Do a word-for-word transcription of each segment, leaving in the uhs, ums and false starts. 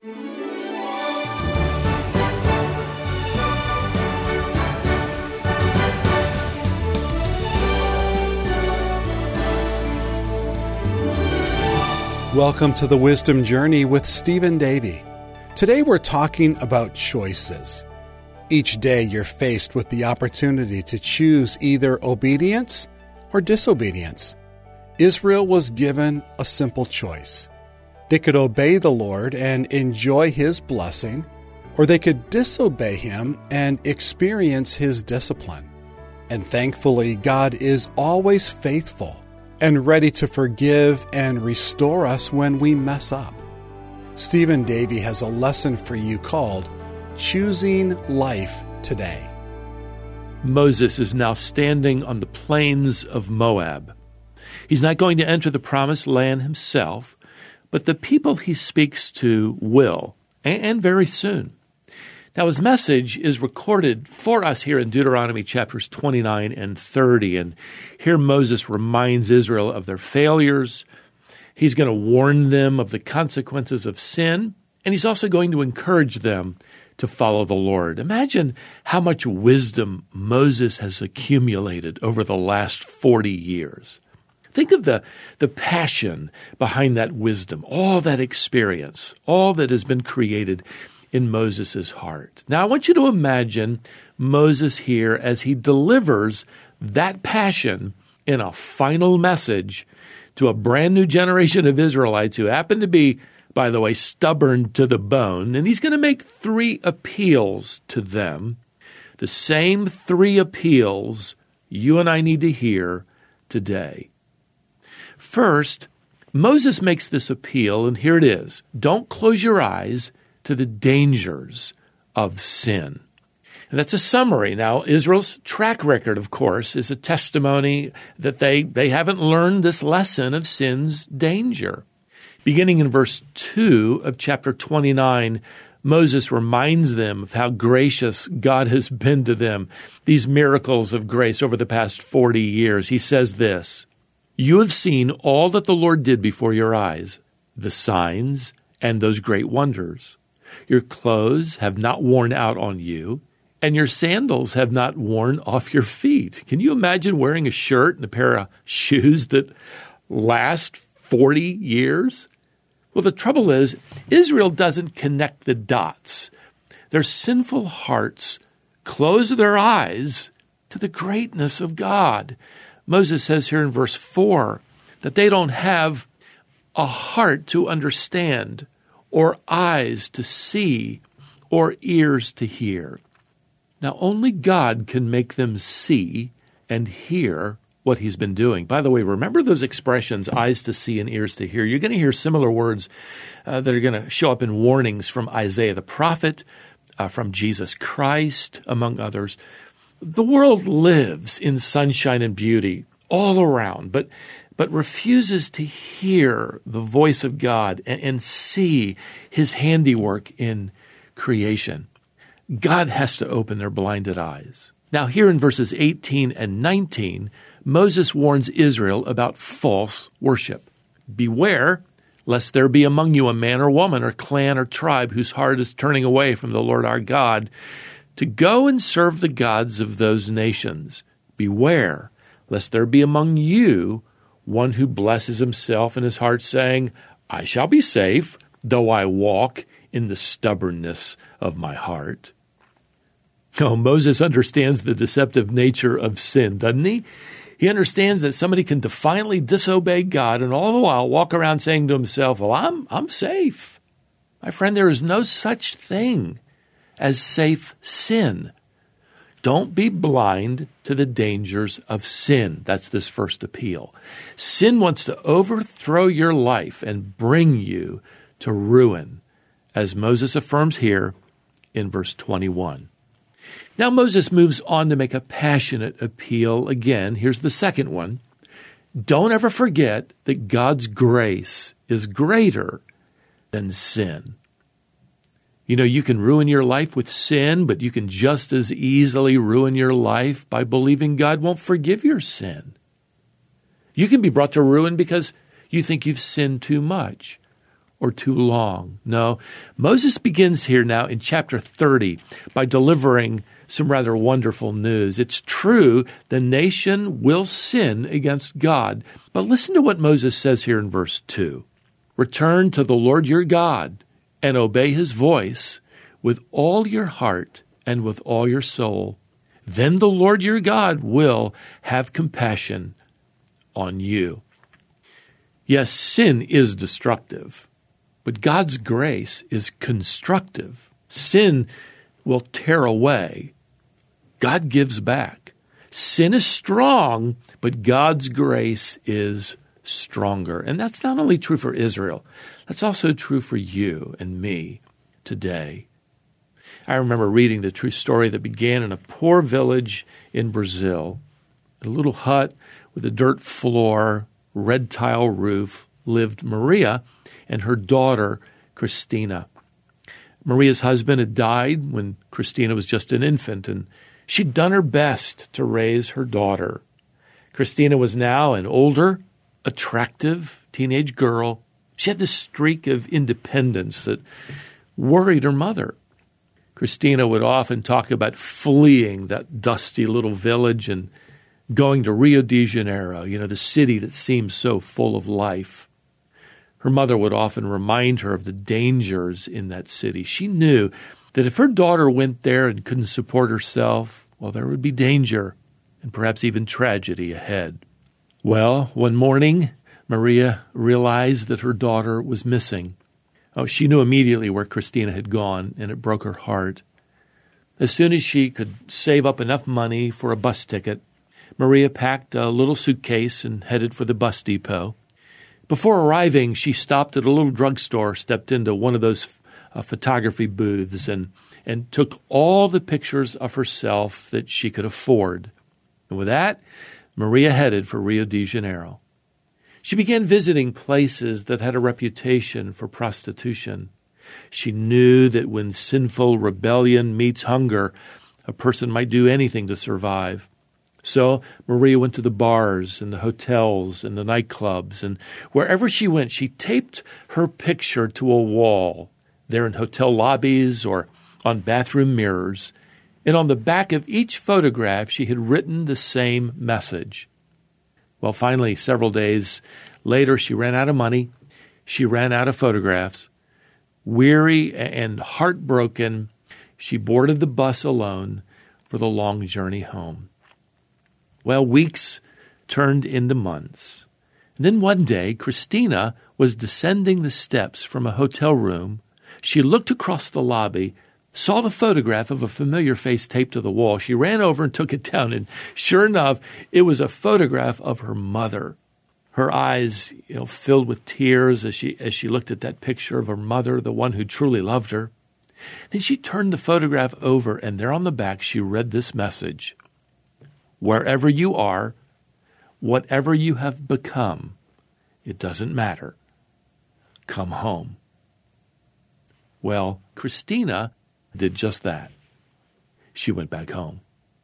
Welcome to the Wisdom Journey with Stephen Davey. Today we're talking about choices. Each day you're faced with the opportunity to choose either obedience or disobedience. Israel was given a simple choice. They could obey the Lord and enjoy His blessing, or they could disobey Him and experience His discipline. And thankfully, God is always faithful and ready to forgive and restore us when we mess up. Stephen Davey has a lesson for you called Choosing Life Today. Moses is now standing on the plains of Moab. He's not going to enter the promised land himself, but the people he speaks to will, and very soon. Now, his message is recorded for us here in Deuteronomy chapters twenty-nine and thirty, and here Moses reminds Israel of their failures. He's going to warn them of the consequences of sin, and he's also going to encourage them to follow the Lord. Imagine how much wisdom Moses has accumulated over the last forty years. Think of the, the passion behind that wisdom, all that experience, all that has been created in Moses' heart. Now, I want you to imagine Moses here as he delivers that passion in a final message to a brand new generation of Israelites who happen to be, by the way, stubborn to the bone. And he's going to make three appeals to them, the same three appeals you and I need to hear today. First, Moses makes this appeal, and here it is. Don't close your eyes to the dangers of sin. And that's a summary. Now, Israel's track record, of course, is a testimony that they, they haven't learned this lesson of sin's danger. Beginning in verse two of chapter twenty-nine, Moses reminds them of how gracious God has been to them, these miracles of grace over the past forty years. He says this, "You have seen all that the Lord did before your eyes, the signs and those great wonders. Your clothes have not worn out on you, and your sandals have not worn off your feet." Can you imagine wearing a shirt and a pair of shoes that last forty years? Well, the trouble is, Israel doesn't connect the dots. Their sinful hearts close their eyes to the greatness of God. Moses says here in verse four that they don't have a heart to understand, or eyes to see, or ears to hear. Now, only God can make them see and hear what He's been doing. By the way, remember those expressions, eyes to see and ears to hear. You're going to hear similar words uh, that are going to show up in warnings from Isaiah the prophet, uh, from Jesus Christ, among others. The world lives in sunshine and beauty all around, but but refuses to hear the voice of God and, and see His handiwork in creation. God has to open their blinded eyes. Now, here in verses eighteen and nineteen, Moses warns Israel about false worship. "Beware, lest there be among you a man or woman or clan or tribe whose heart is turning away from the Lord our God to go and serve the gods of those nations. Beware, lest there be among you one who blesses himself in his heart, saying, I shall be safe, though I walk in the stubbornness of my heart." Oh, Moses understands the deceptive nature of sin, doesn't he? He understands that somebody can defiantly disobey God and all the while walk around saying to himself, well, I'm, I'm safe. My friend, there is no such thing as safe sin. Don't be blind to the dangers of sin. That's this first appeal. Sin wants to overthrow your life and bring you to ruin, as Moses affirms here in verse twenty-one. Now Moses moves on to make a passionate appeal again. Here's the second one. Don't ever forget that God's grace is greater than sin. You know, you can ruin your life with sin, but you can just as easily ruin your life by believing God won't forgive your sin. You can be brought to ruin because you think you've sinned too much, or too long. No, Moses begins here now in chapter thirty by delivering some rather wonderful news. It's true, the nation will sin against God. But listen to what Moses says here in verse two. Return to the Lord your God and obey his voice with all your heart and with all your soul. Then the Lord your God will have compassion on you. Yes, sin is destructive, but God's grace is constructive. Sin will tear away. God gives back. Sin is strong, but God's grace is stronger. And that's not only true for Israel, that's also true for you and me today. I remember reading the true story that began in a poor village in Brazil. In a little hut with a dirt floor, red tile roof, lived Maria and her daughter, Christina. Maria's husband had died when Christina was just an infant, and she'd done her best to raise her daughter. Christina was now an older, attractive teenage girl. She had this streak of independence that worried her mother. Christina would often talk about fleeing that dusty little village and going to Rio de Janeiro, you know, the city that seems so full of life. Her mother would often remind her of the dangers in that city. She knew that if her daughter went there and couldn't support herself, well, there would be danger and perhaps even tragedy ahead. Well, one morning, Maria realized that her daughter was missing. Oh, she knew immediately where Christina had gone, and it broke her heart. As soon as she could save up enough money for a bus ticket, Maria packed a little suitcase and headed for the bus depot. Before arriving, she stopped at a little drugstore, stepped into one of those uh, photography booths, and, and took all the pictures of herself that she could afford. And with that, Maria headed for Rio de Janeiro. She began visiting places that had a reputation for prostitution. She knew that when sinful rebellion meets hunger, a person might do anything to survive. So Maria went to the bars and the hotels and the nightclubs, and wherever she went, she taped her picture to a wall, there in hotel lobbies or on bathroom mirrors. And on the back of each photograph, she had written the same message. Well, finally, several days later, she ran out of money. She ran out of photographs. Weary and heartbroken, she boarded the bus alone for the long journey home. Well, weeks turned into months. And then one day, Christina was descending the steps from a hotel room. She looked across the lobby, saw the photograph of a familiar face taped to the wall. She ran over and took it down, and sure enough, it was a photograph of her mother. Her eyes, you know, filled with tears as she as she looked at that picture of her mother, the one who truly loved her. Then she turned the photograph over, and there on the back she read this message: "Wherever you are, whatever you have become, it doesn't matter. Come home." Well, Christina did just that. She went back home.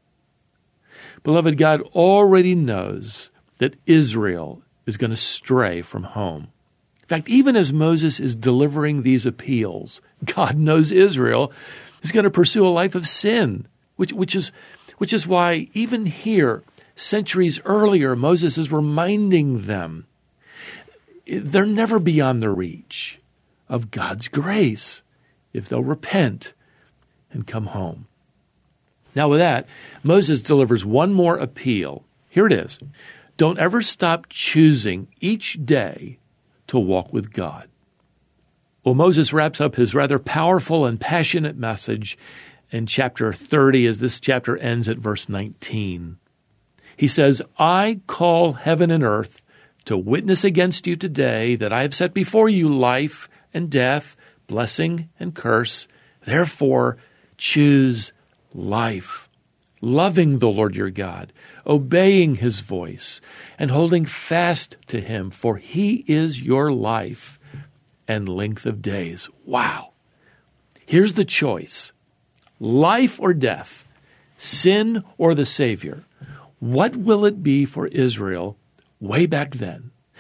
Beloved, God already knows that Israel is going to stray from home. In fact, even as Moses is delivering these appeals, God knows Israel is going to pursue a life of sin, which, which is, which is why even here, centuries earlier, Moses is reminding them they're never beyond the reach of God's grace if they'll repent and come home. Now with that, Moses delivers one more appeal. Here it is. Don't ever stop choosing each day to walk with God. Well, Moses wraps up his rather powerful and passionate message in chapter thirty as this chapter ends at verse nineteen. He says, "I call heaven and earth to witness against you today that I have set before you life and death, blessing and curse. Therefore, choose life, loving the Lord your God, obeying his voice, and holding fast to him, for he is your life and length of days." Wow. Here's the choice. Life or death, sin or the Savior. What will it be for Israel way back then?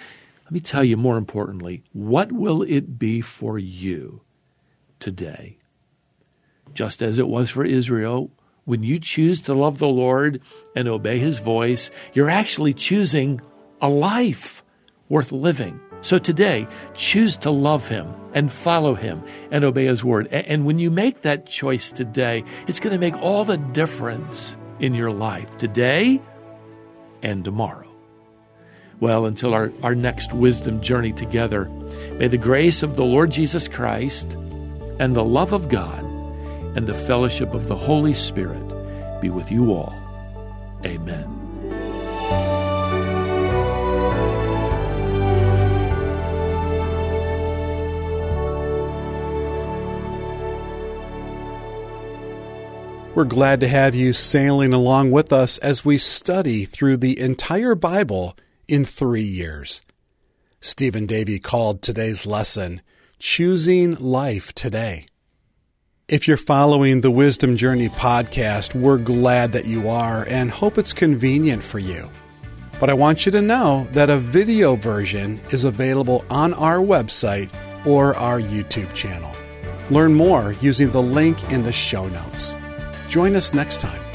Let me tell you more importantly, what will it be for you today? Just as it was for Israel, when you choose to love the Lord and obey His voice, you're actually choosing a life worth living. So today, choose to love Him and follow Him and obey His word. And when you make that choice today, it's going to make all the difference in your life today and tomorrow. Well, until our, our next wisdom journey together, may the grace of the Lord Jesus Christ and the love of God and the fellowship of the Holy Spirit be with you all. Amen. We're glad to have you sailing along with us as we study through the entire Bible in three years. Stephen Davey called today's lesson, Choosing Life Today. If you're following the Wisdom Journey podcast, we're glad that you are and hope it's convenient for you. But I want you to know that a video version is available on our website or our YouTube channel. Learn more using the link in the show notes. Join us next time.